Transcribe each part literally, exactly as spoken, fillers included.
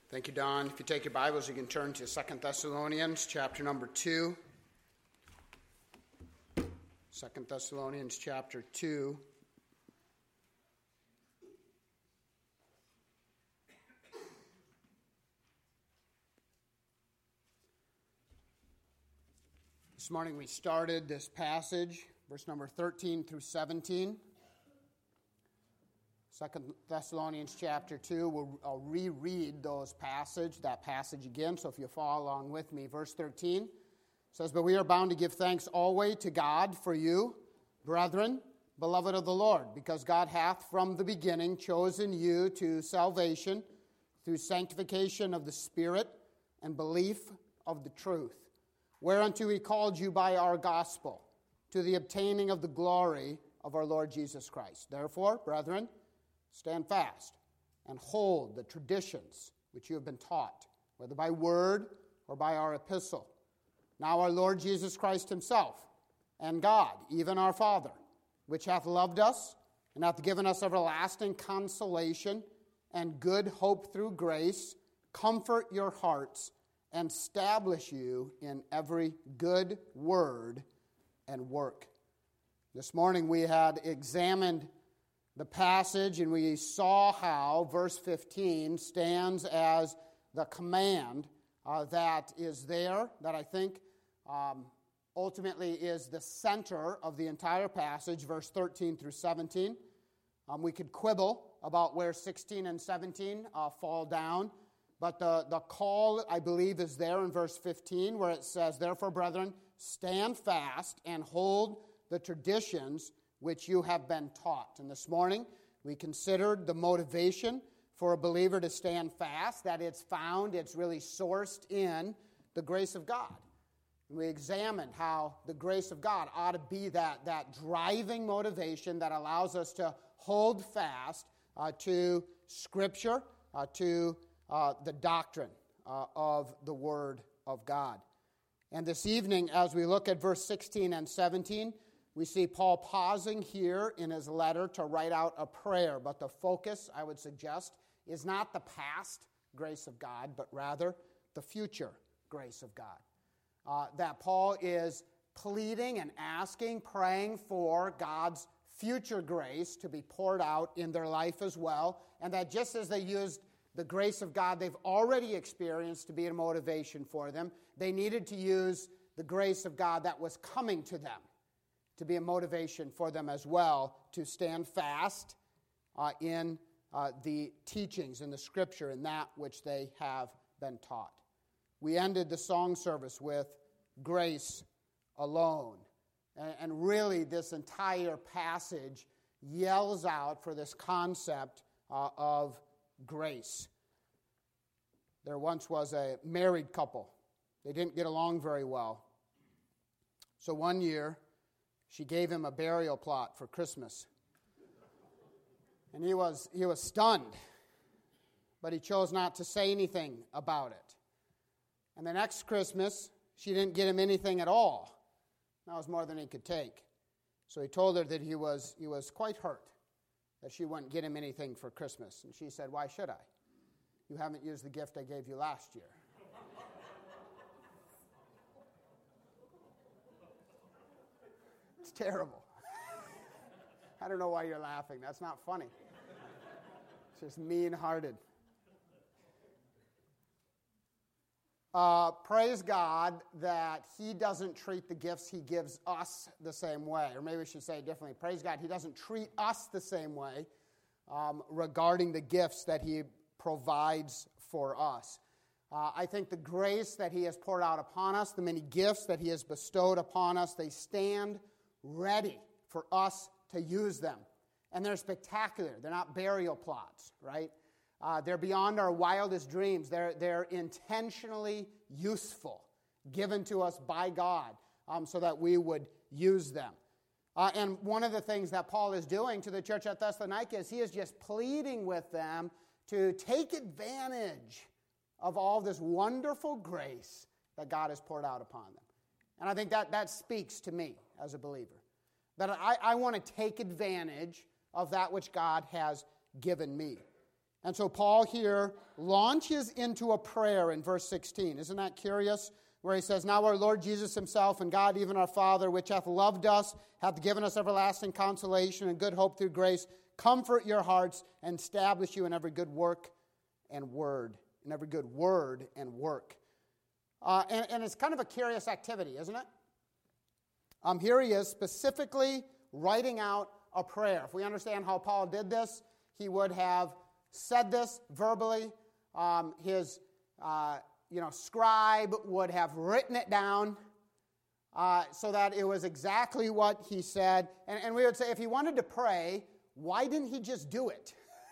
Thank you, Don. If you take your Bibles, you can turn to Second Thessalonians chapter number two. Second Thessalonians chapter two. This morning we started this passage, verse number thirteen through seventeen. Second Thessalonians chapter two, we'll I'll reread those passage, that passage again, so if you follow along with me. Verse thirteen says, "But we are bound to give thanks always to God for you, brethren, beloved of the Lord, because God hath from the beginning chosen you to salvation through sanctification of the Spirit and belief of the truth, whereunto he called you by our gospel, to the obtaining of the glory of our Lord Jesus Christ. Therefore, brethren, stand fast and hold the traditions which you have been taught, whether by word or by our epistle. Now our Lord Jesus Christ himself and God, even our Father, which hath loved us and hath given us everlasting consolation and good hope through grace, comfort your hearts and establish you in every good word and work." This morning we had examined the passage, and we saw how verse fifteen stands as the command uh, that is there, that I think um, ultimately is the center of the entire passage, verse thirteen through seventeen. Um, we could quibble about where sixteen and seventeen uh, fall down, but the, the call, I believe, is there in verse fifteen, where it says, "Therefore, brethren, stand fast and hold the traditions which you have been taught." And this morning, we considered the motivation for a believer to stand fast, that it's found, it's really sourced in the grace of God. And we examined how the grace of God ought to be that, that driving motivation that allows us to hold fast uh, to Scripture, uh, to uh, the doctrine uh, of the Word of God. And this evening, as we look at verse sixteen and seventeen, we see Paul pausing here in his letter to write out a prayer, but the focus, I would suggest, is not the past grace of God, but rather the future grace of God. Uh, that Paul is pleading and asking, praying for God's future grace to be poured out in their life as well, and that just as they used the grace of God they've already experienced to be a motivation for them, they needed to use the grace of God that was coming to them to be a motivation for them as well to stand fast uh, in uh, the teachings in the Scripture and that which they have been taught. We ended the song service with "Grace Alone." And, and really this entire passage yells out for this concept uh, of grace. There once was a married couple. They didn't get along very well. So one year, she gave him a burial plot for Christmas. And he was he was stunned, but he chose not to say anything about it. And the next Christmas, she didn't get him anything at all. That was more than he could take. So he told her that he was he was quite hurt that she wouldn't get him anything for Christmas. And she said, "Why should I? You haven't used the gift I gave you last year." It's terrible. I don't know why you're laughing. That's not funny. It's just mean-hearted. Uh, praise God that he doesn't treat the gifts he gives us the same way. Or maybe we should say it differently. Praise God, he doesn't treat us the same way um, regarding the gifts that he provides for us. Uh, I think the grace that he has poured out upon us, the many gifts that he has bestowed upon us, they stand ready for us to use them. And they're spectacular. They're not burial plots, right? Uh, they're beyond our wildest dreams. They're, they're intentionally useful, given to us by God um, so that we would use them. Uh, and one of the things that Paul is doing to the church at Thessalonica is he is just pleading with them to take advantage of all this wonderful grace that God has poured out upon them. And I think that, that speaks to me as a believer. That I, I want to take advantage of that which God has given me. And so Paul here launches into a prayer in verse sixteen. Isn't that curious? Where he says, now our Lord Jesus himself and God, even our Father, which hath loved us, hath given us everlasting consolation and good hope through grace, comfort your hearts and establish you in every good work and word. In every good word and work. Uh, and, and it's kind of a curious activity, isn't it? Um, here he is specifically writing out a prayer. If we understand how Paul did this, he would have said this verbally. Um, his uh, you know, scribe would have written it down uh, so that it was exactly what he said. And, and we would say, if he wanted to pray, why didn't he just do it?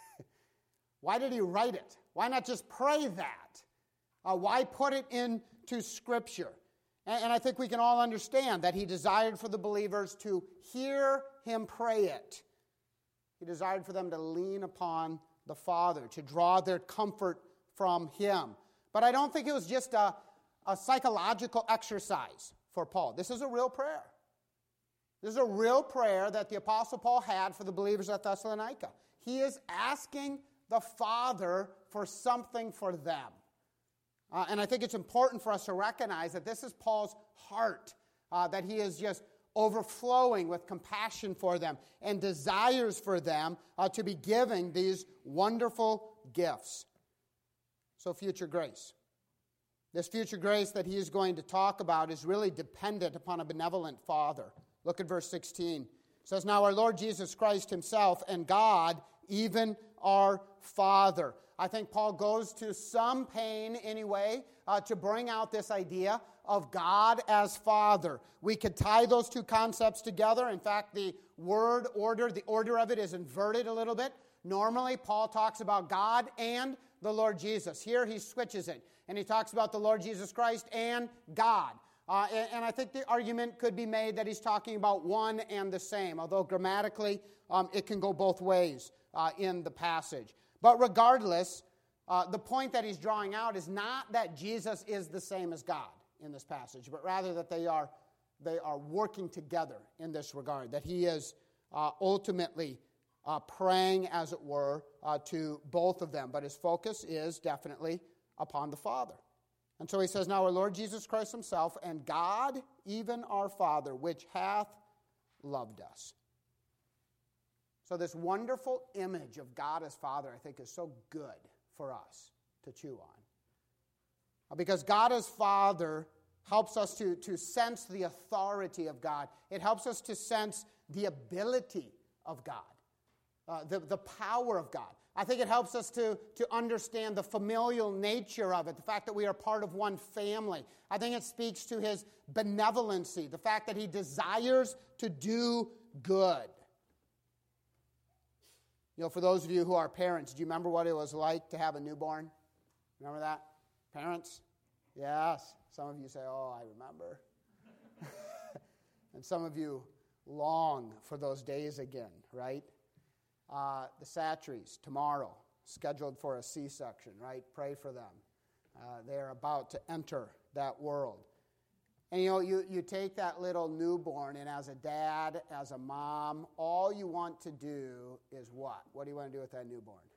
Why did he write it? Why not just pray that? Uh, why put it into Scripture? And, and I think we can all understand that he desired for the believers to hear him pray it. He desired for them to lean upon the Father, to draw their comfort from him. But I don't think it was just a, a psychological exercise for Paul. This is a real prayer. This is a real prayer that the Apostle Paul had for the believers at Thessalonica. He is asking the Father for something for them. Uh, and I think it's important for us to recognize that this is Paul's heart, uh, that he is just overflowing with compassion for them and desires for them uh, to be giving these wonderful gifts. So future grace. This future grace that he is going to talk about is really dependent upon a benevolent Father. Look at verse sixteen. It says, now our Lord Jesus Christ himself and God, even our Father. I think Paul goes to some pain anyway uh, to bring out this idea of God as Father. We could tie those two concepts together. In fact, the word order, the order of it is inverted a little bit. Normally, Paul talks about God and the Lord Jesus. Here, he switches it, and he talks about the Lord Jesus Christ and God. Uh, and, and I think the argument could be made that he's talking about one and the same, although grammatically um, it can go both ways uh, in the passage. But regardless, uh, the point that he's drawing out is not that Jesus is the same as God in this passage, but rather that they are, they are working together in this regard, that he is uh, ultimately Uh, praying, as it were, uh, to both of them. But his focus is definitely upon the Father. And so he says, now our Lord Jesus Christ himself and God, even our Father, which hath loved us. So this wonderful image of God as Father, I think, is so good for us to chew on. Uh, because God as Father helps us to, to sense the authority of God. It helps us to sense the ability of God. Uh, the, the power of God. I think it helps us to, to understand the familial nature of it, the fact that we are part of one family. I think it speaks to his benevolency, the fact that he desires to do good. You know, for those of you who are parents, do you remember what it was like to have a newborn? Remember that? Parents? Yes. Some of you say, oh, I remember. And some of you long for those days again, right? Uh, the Satcheries, tomorrow, scheduled for a C-section, right? Pray for them. Uh, they are about to enter that world. And you know, you, you take that little newborn, and as a dad, as a mom, all you want to do is what? What do you want to do with that newborn?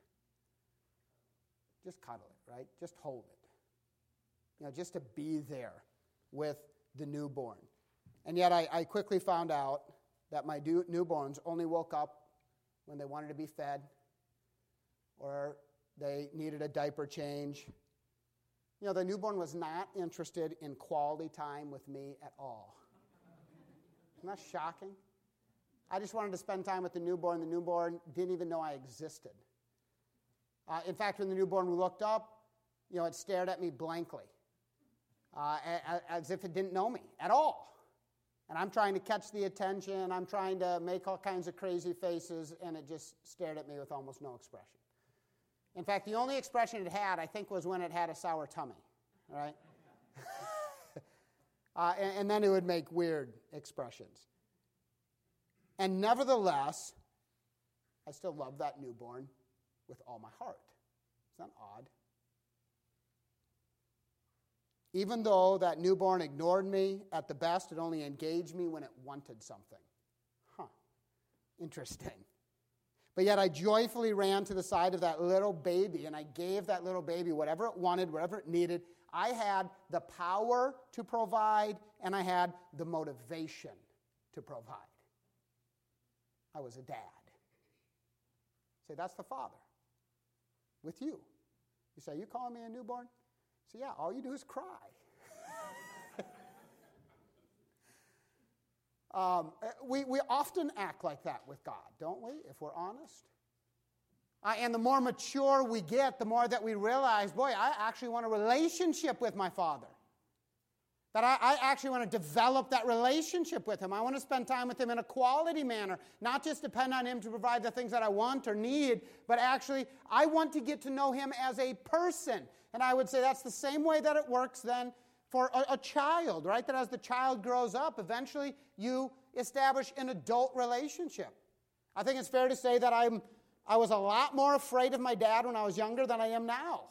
Just cuddle it, right? Just hold it. You know, just to be there with the newborn. And yet I, I quickly found out that my do, newborns only woke up when they wanted to be fed, or they needed a diaper change. You know, the newborn was not interested in quality time with me at all. Isn't that shocking? I just wanted to spend time with the newborn. The newborn didn't even know I existed. Uh, in fact, when the newborn looked up, you know, it stared at me blankly, uh, as if it didn't know me at all. And I'm trying to catch the attention, I'm trying to make all kinds of crazy faces, and it just stared at me with almost no expression. In fact, the only expression it had, I think, was when it had a sour tummy, right? uh, and, and then it would make weird expressions. And nevertheless, I still love that newborn with all my heart. Isn't that odd? Even though that newborn ignored me, at the best, it only engaged me when it wanted something. Huh. Interesting. But yet I joyfully ran to the side of that little baby, and I gave that little baby whatever it wanted, whatever it needed. I had the power to provide, and I had the motivation to provide. I was a dad. Say, that's the Father with you. You say, you calling me a newborn? So yeah, all you do is cry. um, we, we often act like that with God, don't we, if we're honest? Uh, and the more mature we get, the more that we realize, boy, I actually want a relationship with my Father. That I, I actually want to develop that relationship with Him. I want to spend time with Him in a quality manner, not just depend on Him to provide the things that I want or need, but actually I want to get to know Him as a person. And I would say that's the same way that it works then for a, a child, right? That as the child grows up, eventually you establish an adult relationship. I think it's fair to say that I'm, I was a lot more afraid of my dad when I was younger than I am now.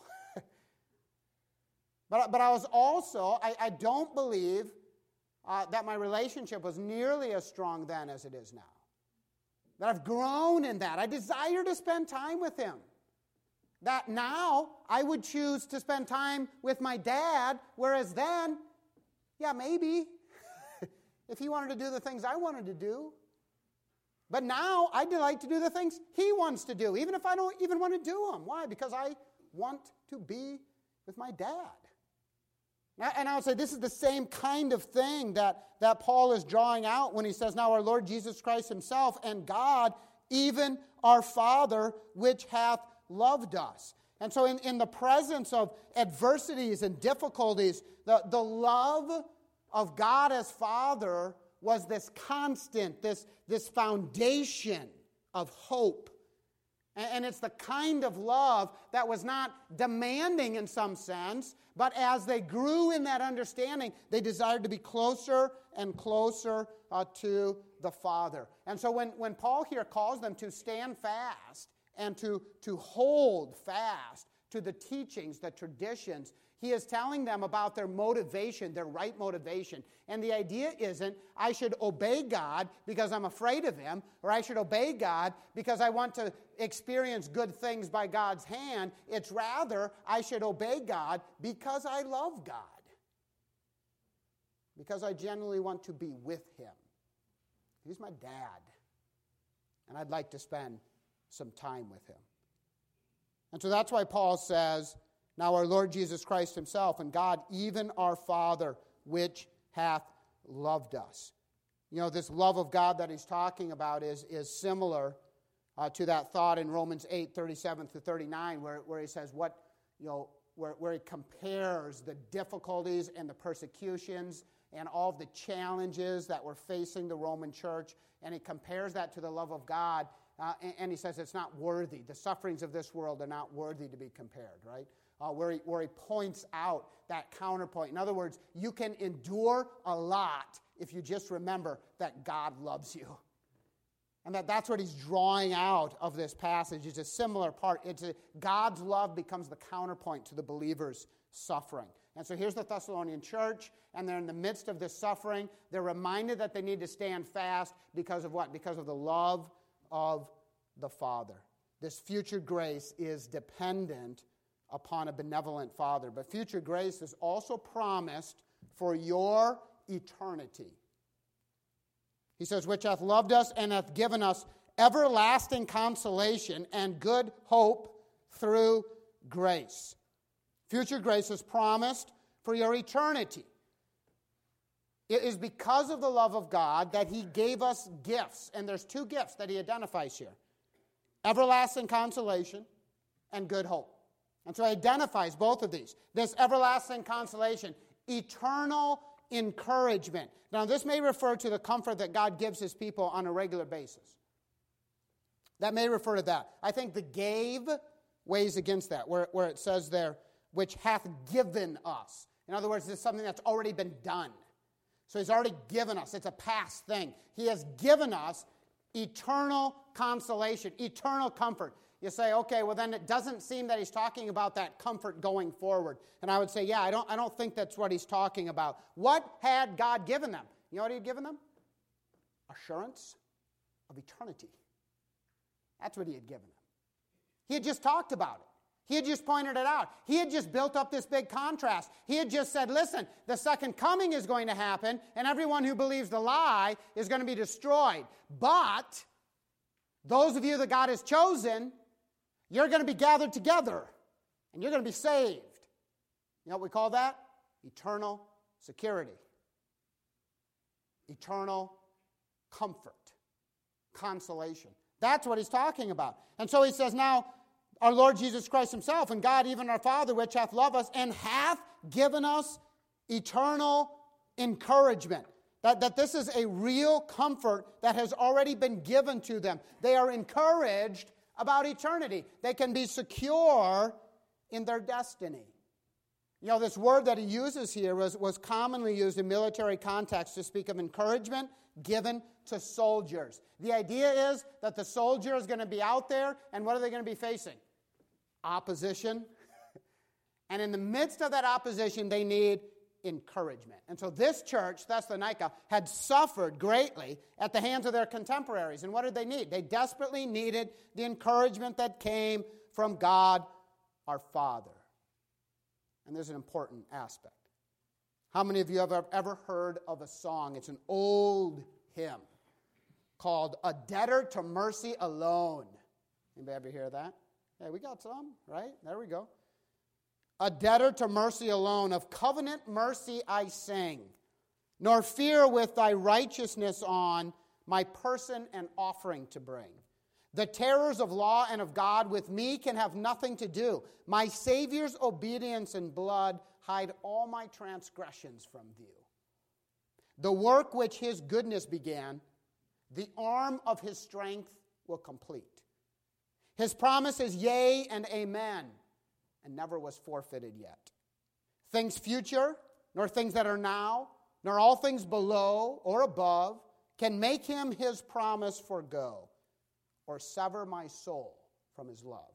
But, but I was also, I, I don't believe uh, that my relationship was nearly as strong then as it is now. That I've grown in that. I desire to spend time with him. That now I would choose to spend time with my dad, whereas then, yeah, maybe, if he wanted to do the things I wanted to do. But now I delight to do the things he wants to do, even if I don't even want to do them. Why? Because I want to be with my dad. And I would say this is the same kind of thing that, that Paul is drawing out when he says, now our Lord Jesus Christ himself and God, even our Father, which hath loved us. And so in, in the presence of adversities and difficulties, the, the love of God as Father was this constant, this, this foundation of hope. And it's the kind of love that was not demanding in some sense, but as they grew in that understanding, they desired to be closer and closer uh, to the Father. And so when, when Paul here calls them to stand fast and to, to hold fast to the teachings, the traditions, he is telling them about their motivation, their right motivation. And the idea isn't, I should obey God because I'm afraid of him, or I should obey God because I want to experience good things by God's hand. It's rather, I should obey God because I love God. Because I genuinely want to be with him. He's my dad. And I'd like to spend some time with him. And so that's why Paul says, now our Lord Jesus Christ himself and God, even our Father, which hath loved us. You know, this love of God that he's talking about is, is similar uh, to that thought in Romans eight, thirty-seven through thirty-nine, where, where he says what, you know, where, where he compares the difficulties and the persecutions and all of the challenges that were facing the Roman church, and he compares that to the love of God, uh, and, and he says it's not worthy. The sufferings of this world are not worthy to be compared, right? Uh, where, he, where he points out that counterpoint. In other words, you can endure a lot if you just remember that God loves you. And that that's what he's drawing out of this passage. It's a similar part. It's a, God's love becomes the counterpoint to the believer's suffering. And so here's the Thessalonian church, and they're in the midst of this suffering. They're reminded that they need to stand fast because of what? Because of the love of the Father. This future grace is dependent upon a benevolent Father. But future grace is also promised for your eternity. He says, which hath loved us and hath given us everlasting consolation and good hope through grace. Future grace is promised for your eternity. It is because of the love of God that he gave us gifts. And there's two gifts that he identifies here. Everlasting consolation and good hope. And so he identifies both of these. This everlasting consolation, eternal encouragement. Now, this may refer to the comfort that God gives his people on a regular basis. That may refer to that. I think the gave weighs against that, where, where it says there, which hath given us. In other words, it's something that's already been done. So he's already given us. It's a past thing. He has given us eternal consolation, eternal comfort. You say, okay, well then it doesn't seem that he's talking about that comfort going forward. And I would say, yeah, I don't, I don't think that's what he's talking about. What had God given them? You know what he had given them? Assurance of eternity. That's what he had given them. He had just talked about it. He had just pointed it out. He had just built up this big contrast. He had just said, listen, the second coming is going to happen, and everyone who believes the lie is going to be destroyed. But those of you that God has chosen, you're going to be gathered together, and you're going to be saved. You know what we call that? Eternal security. Eternal comfort. Consolation. That's what he's talking about. And so he says, now, our Lord Jesus Christ himself, and God, even our Father, which hath loved us, and hath given us eternal encouragement. That, that this is a real comfort that has already been given to them. They are encouraged about eternity. They can be secure in their destiny. You know, this word that he uses here was, was commonly used in military context to speak of encouragement given to soldiers. The idea is that the soldier is going to be out there, and what are they going to be facing? Opposition. And in the midst of that opposition, they need encouragement. And so this church, Thessalonica, had suffered greatly at the hands of their contemporaries. And what did they need? They desperately needed the encouragement that came from God our Father. And there's an important aspect. How many of you have ever heard of a song? It's an old hymn called A Debtor to Mercy Alone. Anybody ever hear that? Hey, we got some, right? There we go. A debtor to mercy alone, of covenant mercy I sing, nor fear with thy righteousness on my person and offering to bring. The terrors of law and of God with me can have nothing to do. My Savior's obedience and blood hide all my transgressions from view. The work which his goodness began, the arm of his strength will complete. His promise is yea and amen, and never was forfeited yet. Things future, nor things that are now, nor all things below or above, can make him his promise forgo, or sever my soul from his love.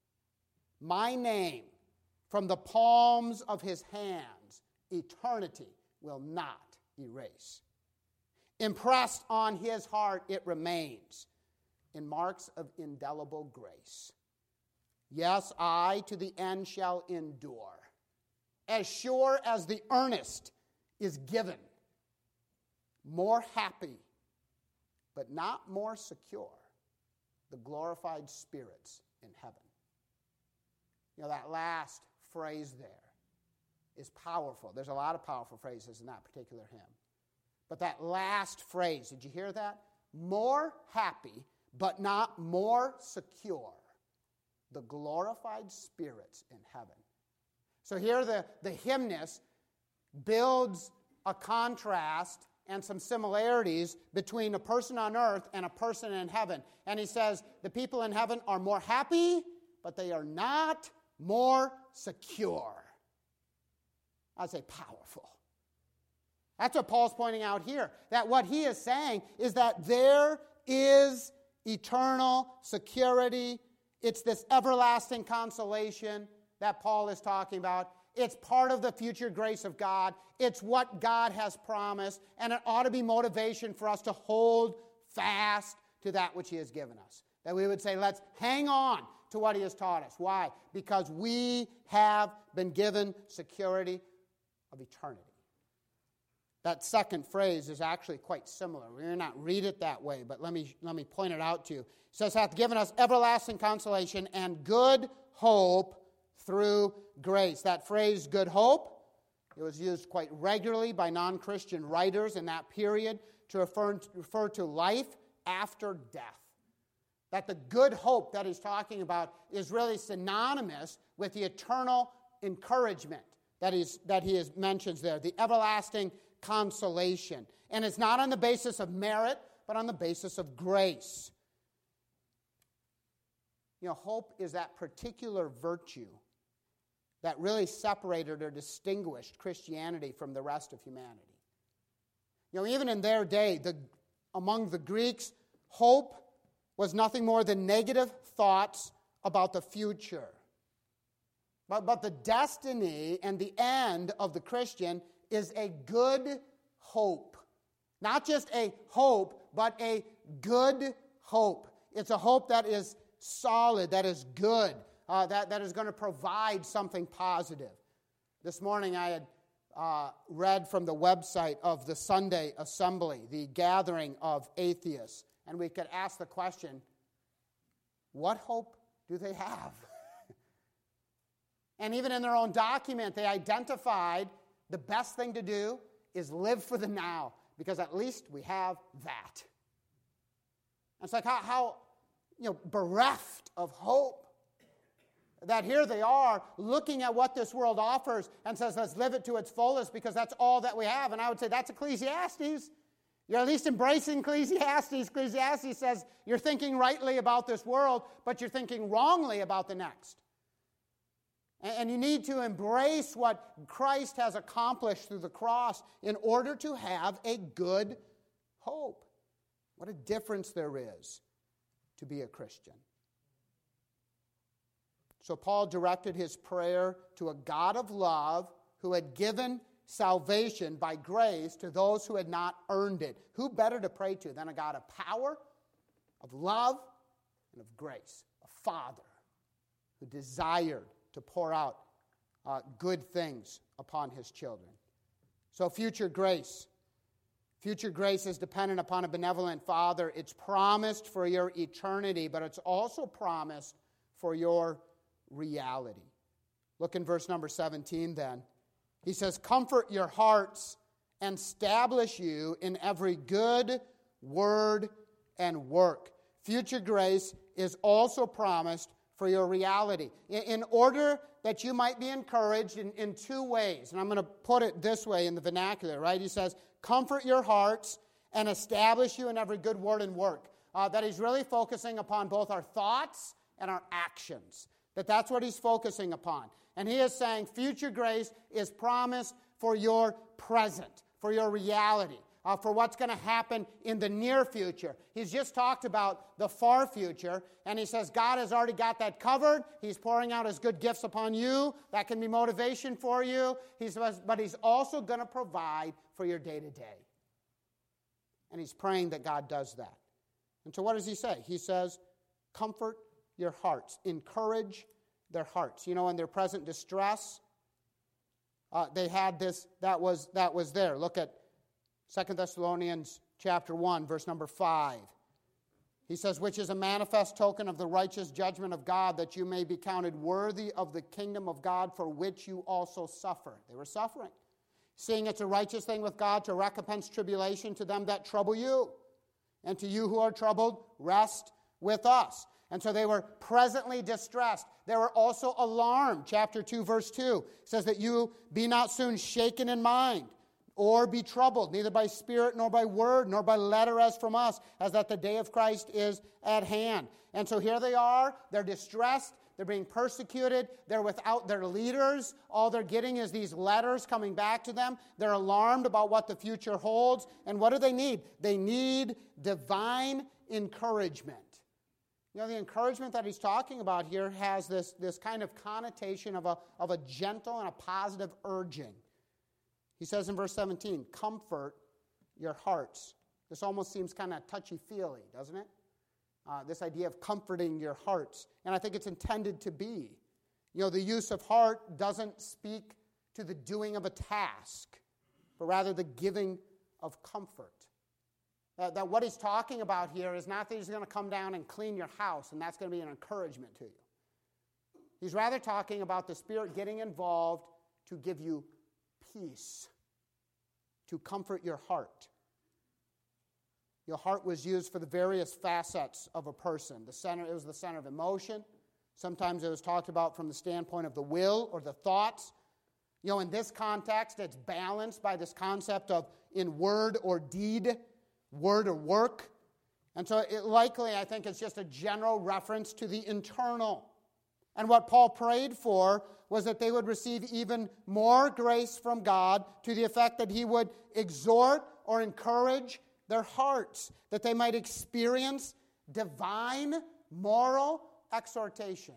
My name from the palms of his hands, eternity will not erase. Impressed on his heart it remains, in marks of indelible grace. Yes, I to the end shall endure, as sure as the earnest is given. More happy, but not more secure, the glorified spirits in heaven. You know, that last phrase there is powerful. There's a lot of powerful phrases in that particular hymn. But that last phrase, did you hear that? More happy, but not more secure, the glorified spirits in heaven. So here the, the hymnist builds a contrast and some similarities between a person on earth and a person in heaven. And he says the people in heaven are more happy, but they are not more secure. I'd say powerful. That's what Paul's pointing out here. That what he is saying is that there is eternal security. It's this everlasting consolation that Paul is talking about. It's part of the future grace of God. It's what God has promised, and it ought to be motivation for us to hold fast to that which he has given us. That we would say, let's hang on to what he has taught us. Why? Because we have been given security of eternity. That second phrase is actually quite similar. We may not read it that way, but let me, let me point it out to you. It says, hath given us everlasting consolation and good hope through grace. That phrase, good hope, it was used quite regularly by non-Christian writers in that period to refer, refer to life after death. That the good hope that he's talking about is really synonymous with the eternal encouragement that, he's, that he is, mentions there, the everlasting consolation. And it's not on the basis of merit, but on the basis of grace. You know, hope is that particular virtue that really separated or distinguished Christianity from the rest of humanity. You know, even in their day, the, among the Greeks, hope was nothing more than negative thoughts about the future. But, but the destiny and the end of the Christian is a good hope. Not just a hope, but a good hope. It's a hope that is solid, that is good, uh, that, that is going to provide something positive. This morning I had uh, read from the website of the Sunday Assembly, the gathering of atheists, and we could ask the question, what hope do they have? And even in their own document, they identified the best thing to do is live for the now, because at least we have that. And it's like how, how you know, bereft of hope that here they are looking at what this world offers and says, let's live it to its fullest because that's all that we have. And I would say that's Ecclesiastes. You're at least embracing Ecclesiastes. Ecclesiastes says you're thinking rightly about this world, but you're thinking wrongly about the next. And you need to embrace what Christ has accomplished through the cross in order to have a good hope. What a difference there is to be a Christian. So Paul directed his prayer to a God of love who had given salvation by grace to those who had not earned it. Who better to pray to than a God of power, of love, and of grace? A Father who desired to pour out uh, good things upon his children. So future grace. Future grace is dependent upon a benevolent Father. It's promised for your eternity, but it's also promised for your reality. Look in verse number seventeen then. He says, comfort your hearts and establish you in every good word and work. Future grace is also promised for your reality. In order that you might be encouraged in, in two ways, and I'm going to put it this way in the vernacular, right? He says, comfort your hearts and establish you in every good word and work. Uh, that he's really focusing upon both our thoughts and our actions. That that's what he's focusing upon. And he is saying future grace is promised for your present, for your reality. Uh, for what's going to happen in the near future. He's just talked about the far future, and he says God has already got that covered. He's pouring out his good gifts upon you. That can be motivation for you. He says, but he's also going to provide for your day-to-day. And he's praying that God does that. And so what does he say? He says, comfort your hearts. Encourage their hearts. You know, in their present distress, uh, they had this, that was, that was there. Look at Second Thessalonians chapter one, verse number five. He says, which is a manifest token of the righteous judgment of God, that you may be counted worthy of the kingdom of God, for which you also suffer. They were suffering. Seeing it's a righteous thing with God to recompense tribulation to them that trouble you. And to you who are troubled, rest with us. And so they were presently distressed. They were also alarmed. Chapter two, verse two says that you be not soon shaken in mind, or be troubled, neither by spirit, nor by word, nor by letter as from us, as that the day of Christ is at hand. And so here they are, they're distressed, they're being persecuted, they're without their leaders. All they're getting is these letters coming back to them. They're alarmed about what the future holds. And what do they need? They need divine encouragement. You know, the encouragement that he's talking about here has this, this kind of connotation of a, of a gentle and a positive urging. He says in verse seventeen, comfort your hearts. This almost seems kind of touchy-feely, doesn't it? Uh, this idea of comforting your hearts. And I think it's intended to be. You know, the use of heart doesn't speak to the doing of a task, but rather the giving of comfort. Uh, that what he's talking about here is not that he's going to come down and clean your house, and that's going to be an encouragement to you. He's rather talking about the Spirit getting involved to give you peace, to comfort your heart. Your heart was used for the various facets of a person. The center, it was the center of emotion. Sometimes it was talked about from the standpoint of the will or the thoughts. You know, in this context, it's balanced by this concept of in word or deed, word or work. And so it likely, I think, it's just a general reference to the internal. And what Paul prayed for was that they would receive even more grace from God to the effect that he would exhort or encourage their hearts, that they might experience divine moral exhortation.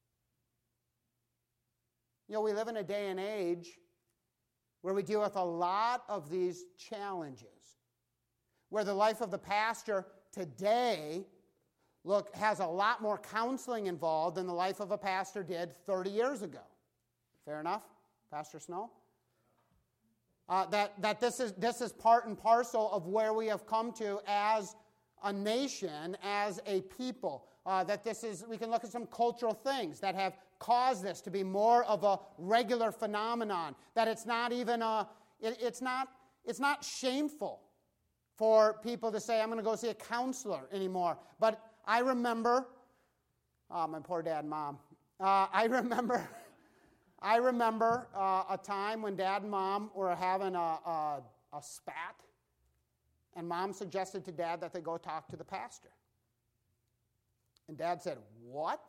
You know, we live in a day and age where we deal with a lot of these challenges, where the life of the pastor today look, has a lot more counseling involved than the life of a pastor did thirty years ago. Fair enough, Pastor Snow? Uh, that that this is this is part and parcel of where we have come to as a nation, as a people. Uh, that this is, we can look at some cultural things that have caused this to be more of a regular phenomenon. That it's not even a, it, it's not it's not shameful for people to say, I'm going to go see a counselor anymore. But I remember, oh, my poor dad and mom. Uh, I remember. I remember uh, a time when Dad and Mom were having a, a, a spat, and Mom suggested to Dad that they go talk to the pastor. And Dad said, what?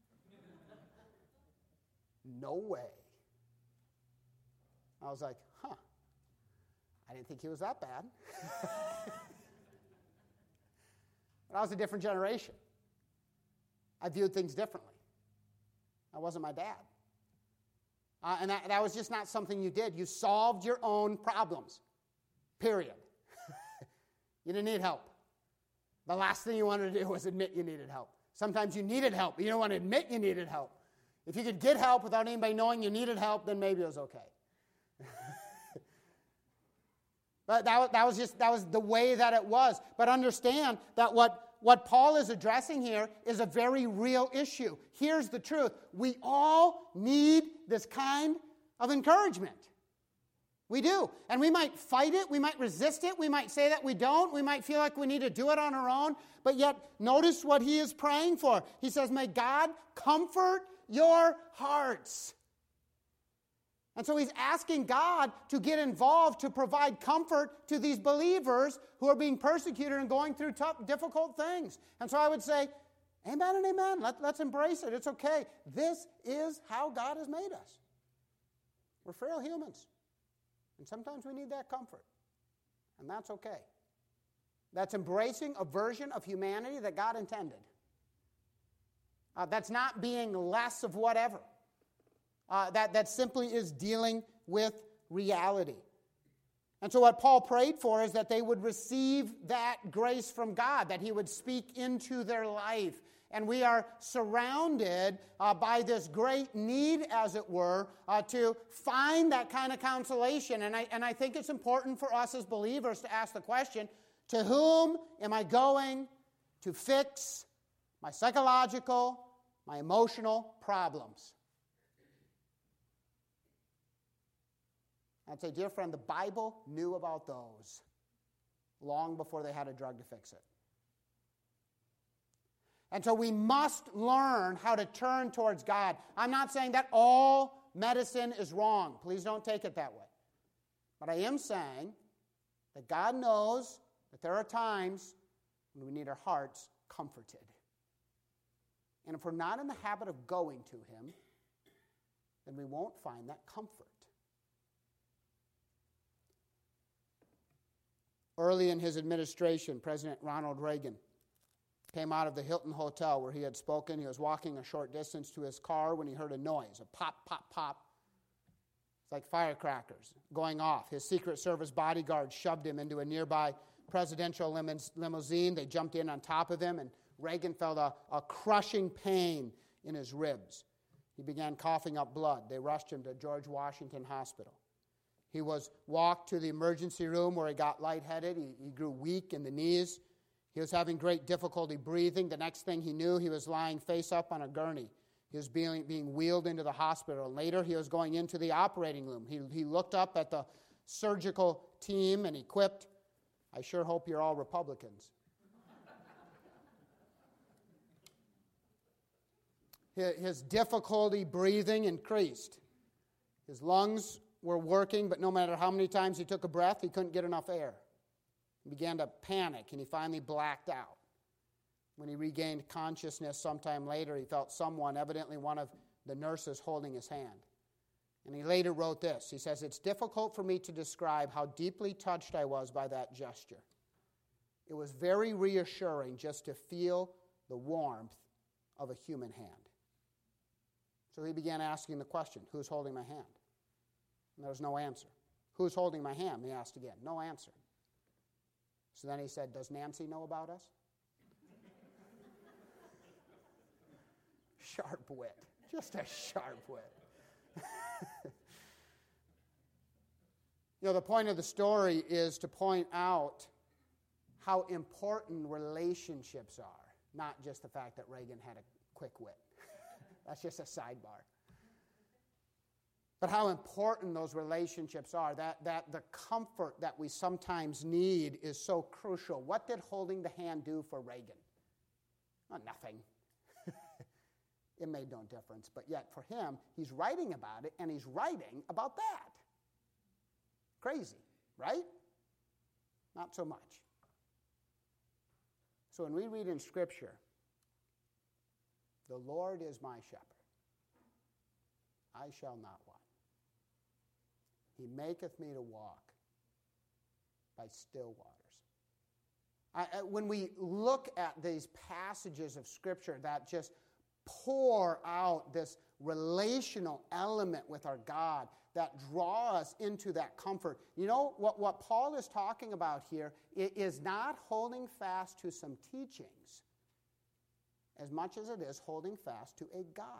No way. I was like, huh, I didn't think he was that bad. But I was a different generation. I viewed things differently. I wasn't my dad. Uh, and that, that was just not something you did. You solved your own problems, period. You didn't need help. The last thing you wanted to do was admit you needed help. Sometimes you needed help, but you don't want to admit you needed help. If you could get help without anybody knowing you needed help, then maybe it was okay. But that, that was just that was the way that it was. But understand that what What Paul is addressing here is a very real issue. Here's the truth. We all need this kind of encouragement. We do. And we might fight it. We might resist it. We might say that we don't. We might feel like we need to do it on our own. But yet, notice what he is praying for. He says, may God comfort your hearts. And so he's asking God to get involved to provide comfort to these believers who are being persecuted and going through tough, difficult things. And so I would say, amen and amen. Let, let's embrace it. It's okay. This is how God has made us. We're frail humans. And sometimes we need that comfort. And that's okay. That's embracing a version of humanity that God intended. Uh, that's not being less of whatever. Uh, that, that simply is dealing with reality. And so what Paul prayed for is that they would receive that grace from God, that he would speak into their life. And we are surrounded uh, by this great need, as it were, uh, to find that kind of consolation. And I, and I think it's important for us as believers to ask the question, to whom am I going to fix my psychological, my emotional problems? I'd say, dear friend, the Bible knew about those long before they had a drug to fix it. And so we must learn how to turn towards God. I'm not saying that all medicine is wrong. Please don't take it that way. But I am saying that God knows that there are times when we need our hearts comforted. And if we're not in the habit of going to him, then we won't find that comfort. Early in his administration, President Ronald Reagan came out of the Hilton Hotel where he had spoken. He was walking a short distance to his car when he heard a noise, a pop, pop, pop. It's like firecrackers going off. His Secret Service bodyguard shoved him into a nearby presidential limousine. They jumped in on top of him, and Reagan felt a, a crushing pain in his ribs. He began coughing up blood. They rushed him to George Washington Hospital. He was walked to the emergency room where he got lightheaded. He, he grew weak in the knees. He was having great difficulty breathing. The next thing he knew, he was lying face up on a gurney. He was being, being wheeled into the hospital. Later, he was going into the operating room. He, he looked up at the surgical team and he quipped, I sure hope you're all Republicans. his, his difficulty breathing increased. His lungs were working, but no matter how many times he took a breath, he couldn't get enough air. He began to panic, and he finally blacked out. When he regained consciousness sometime later, he felt someone, evidently one of the nurses, holding his hand. And he later wrote this. He says, it's difficult for me to describe how deeply touched I was by that gesture. It was very reassuring just to feel the warmth of a human hand. So he began asking the question, who's holding my hand? And there was no answer. Who's holding my hand? He asked again. No answer. So then he said, does Nancy know about us? sharp wit. Just a sharp wit. You know, the point of the story is to point out how important relationships are, not just the fact that Reagan had a quick wit. That's just a sidebar. But how important those relationships are, that, that the comfort that we sometimes need is so crucial. What did holding the hand do for Reagan? Well, nothing. It made no difference. But yet for him, he's writing about it, and he's writing about that. Crazy, right? Not so much. So when we read in Scripture, the Lord is my shepherd, I shall not want. He maketh me to walk by still waters. I, I, when we look at these passages of Scripture that just pour out this relational element with our God that draw us into that comfort. You know, what, what Paul is talking about here is not holding fast to some teachings as much as it is holding fast to a God.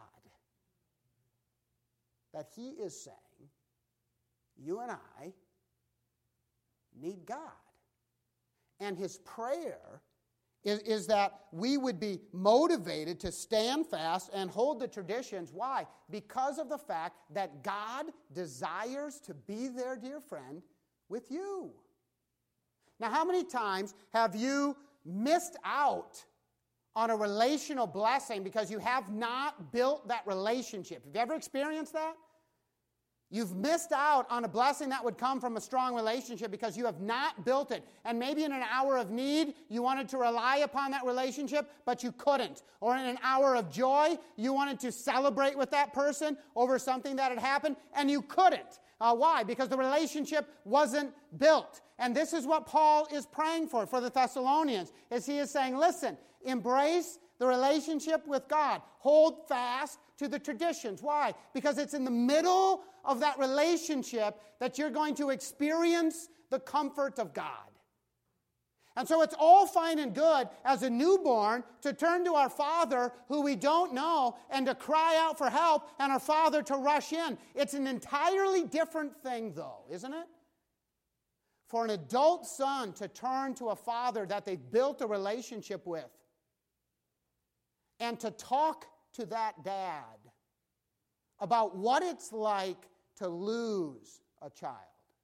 That he is saying, you and I need God. And his prayer is, is that we would be motivated to stand fast and hold the traditions. Why? Because of the fact that God desires to be there, dear friend, with you. Now, how many times have you missed out on a relational blessing because you have not built that relationship? Have you ever experienced that? You've missed out on a blessing that would come from a strong relationship because you have not built it. And maybe in an hour of need, you wanted to rely upon that relationship, but you couldn't. Or in an hour of joy, you wanted to celebrate with that person over something that had happened, and you couldn't. Uh, why? Because the relationship wasn't built. And this is what Paul is praying for, for the Thessalonians, is he is saying, listen, embrace the relationship with God. Hold fast to the traditions. Why? Because it's in the middle of that relationship that you're going to experience the comfort of God. And so it's all fine and good as a newborn to turn to our Father who we don't know and to cry out for help and our Father to rush in. It's an entirely different thing, though, isn't it? For an adult son to turn to a father that they've built a relationship with and to talk to that dad about what it's like to lose a child.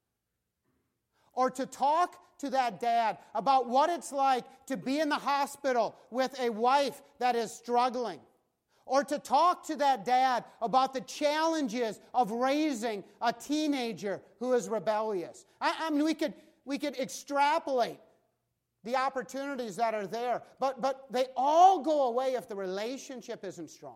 Or to talk to that dad about what it's like to be in the hospital with a wife that is struggling. Or to talk to that dad about the challenges of raising a teenager who is rebellious. I, I mean, we could, we could extrapolate the opportunities that are there, but, but they all go away if the relationship isn't strong.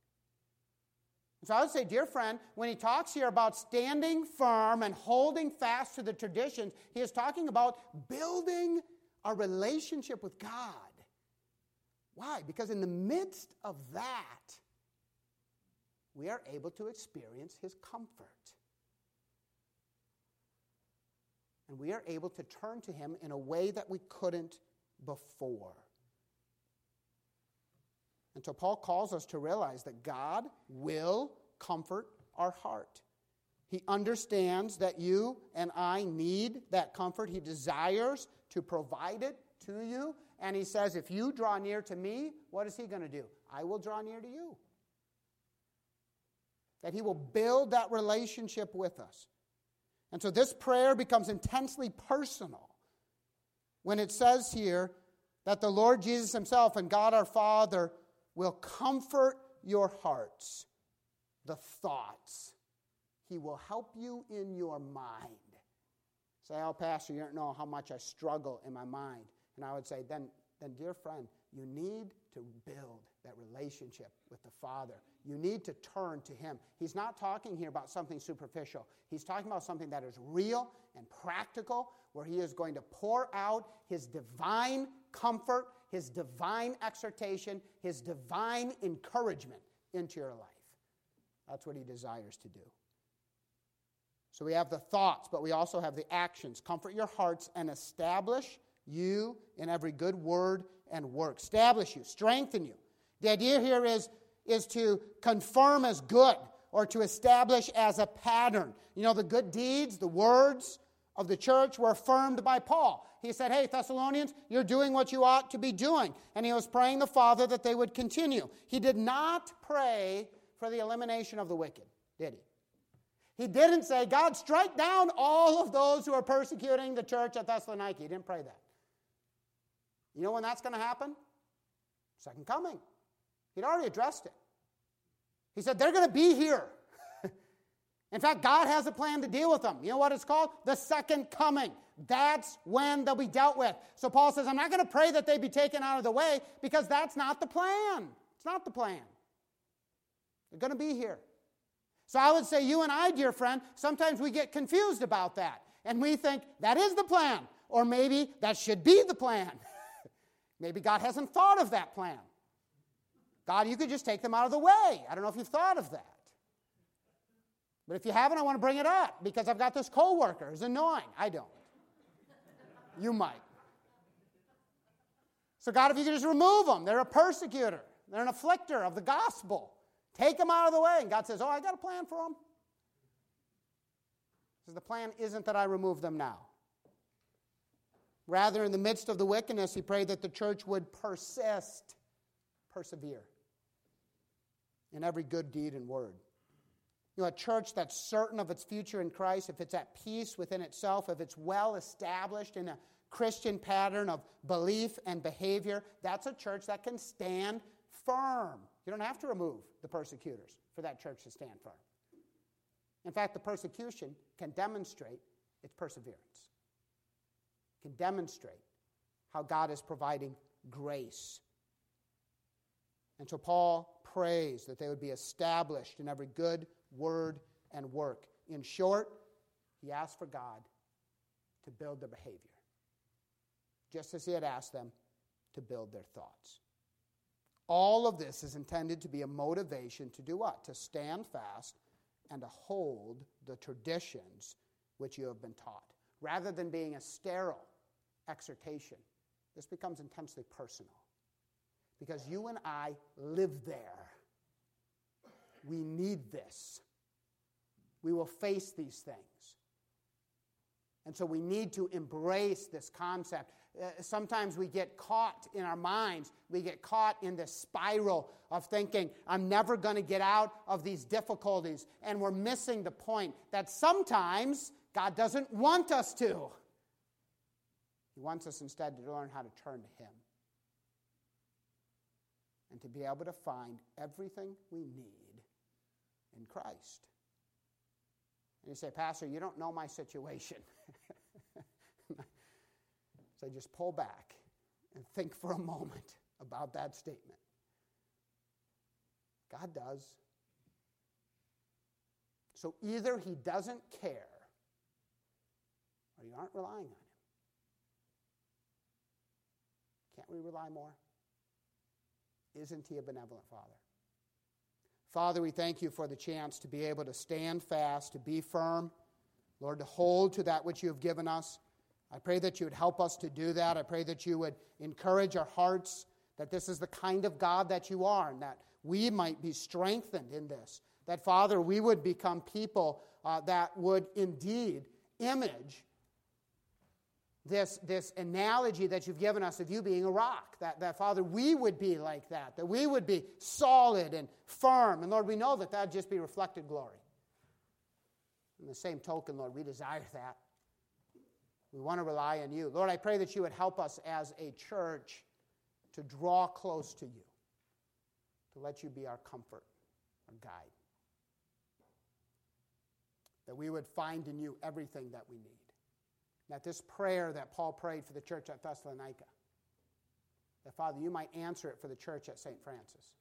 So I would say, dear friend, when he talks here about standing firm and holding fast to the traditions, he is talking about building a relationship with God. Why? Because in the midst of that, we are able to experience his comfort. And we are able to turn to him in a way that we couldn't before. And so Paul calls us to realize that God will comfort our heart. He understands that you and I need that comfort. He desires to provide it to you. And he says, if you draw near to me, what is he going to do? I will draw near to you. That he will build that relationship with us. And so this prayer becomes intensely personal when it says here that the Lord Jesus himself and God our Father will comfort your hearts, the thoughts. He will help you in your mind. Say, oh, Pastor, you don't know how much I struggle in my mind. And I would say, then, then dear friend, you need to build that relationship with the Father. You need to turn to him. He's not talking here about something superficial. He's talking about something that is real and practical, where he is going to pour out his divine comfort, his divine exhortation, his divine encouragement into your life. That's what he desires to do. So we have the thoughts, but we also have the actions. Comfort your hearts and establish you in every good word and work. Establish you, strengthen you. The idea here is, is to confirm as good or to establish as a pattern. You know, the good deeds, the words of the church were affirmed by Paul. He said, hey, Thessalonians, you're doing what you ought to be doing. And he was praying the Father that they would continue. He did not pray for the elimination of the wicked, did he? He didn't say, God, strike down all of those who are persecuting the church at Thessalonica. He didn't pray that. You know when that's going to happen? Second coming. He'd already addressed it. He said, they're going to be here. In fact, God has a plan to deal with them. You know what it's called? The second coming. That's when they'll be dealt with. So Paul says, I'm not going to pray that they be taken out of the way because that's not the plan. It's not the plan. They're going to be here. So I would say you and I, dear friend, sometimes we get confused about that. And we think that is the plan. Or maybe that should be the plan. Maybe God hasn't thought of that plan. God, you could just take them out of the way. I don't know if you've thought of that. But if you haven't, I want to bring it up because I've got this coworker who's annoying. I don't. You might. So God, if you could just remove them. They're a persecutor. They're an afflicter of the gospel. Take them out of the way. And God says, oh, I got a plan for them. Because the plan isn't that I remove them now. Rather, in the midst of the wickedness, he prayed that the church would persist, persevere in every good deed and word. You know, a church that's certain of its future in Christ, if it's at peace within itself, if it's well established in a Christian pattern of belief and behavior, that's a church that can stand firm. You don't have to remove the persecutors for that church to stand firm. In fact, the persecution can demonstrate its perseverance. It can demonstrate how God is providing grace. And so Paul prays that they would be established in every good word and work. In short, he asked for God to build their behavior, just as he had asked them to build their thoughts. All of this is intended to be a motivation to do what? To stand fast and to hold the traditions which you have been taught. Rather than being a sterile exhortation, this becomes intensely personal. Because you and I live there. We need this. We will face these things. And so we need to embrace this concept. Uh, sometimes we get caught in our minds. We get caught in this spiral of thinking, I'm never going to get out of these difficulties. And we're missing the point that sometimes God doesn't want us to. He wants us instead to learn how to turn to Him. And to be able to find everything we need in Christ. And you say, Pastor, you don't know my situation. So just pull back and think for a moment about that statement. God does. So either He doesn't care or you aren't relying on Him. Can't we rely more? Isn't He a benevolent Father? Father, we thank You for the chance to be able to stand fast, to be firm, Lord, to hold to that which You have given us. I pray that You would help us to do that. I pray that You would encourage our hearts, that this is the kind of God that You are, and that we might be strengthened in this. That, Father, we would become people uh, that would indeed image This, this analogy that You've given us of You being a rock, that, that, Father, we would be like that, that we would be solid and firm. And, Lord, we know that that would just be reflected glory. In the same token, Lord, we desire that. We want to rely on You. Lord, I pray that You would help us as a church to draw close to You, to let You be our comfort, our guide. That we would find in You everything that we need. That this prayer that Paul prayed for the church at Thessalonica, that, Father, You might answer it for the church at Saint Francis.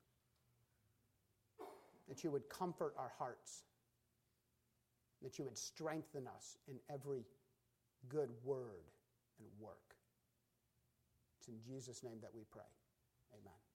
That You would comfort our hearts. That You would strengthen us in every good word and work. It's in Jesus' name that we pray. Amen.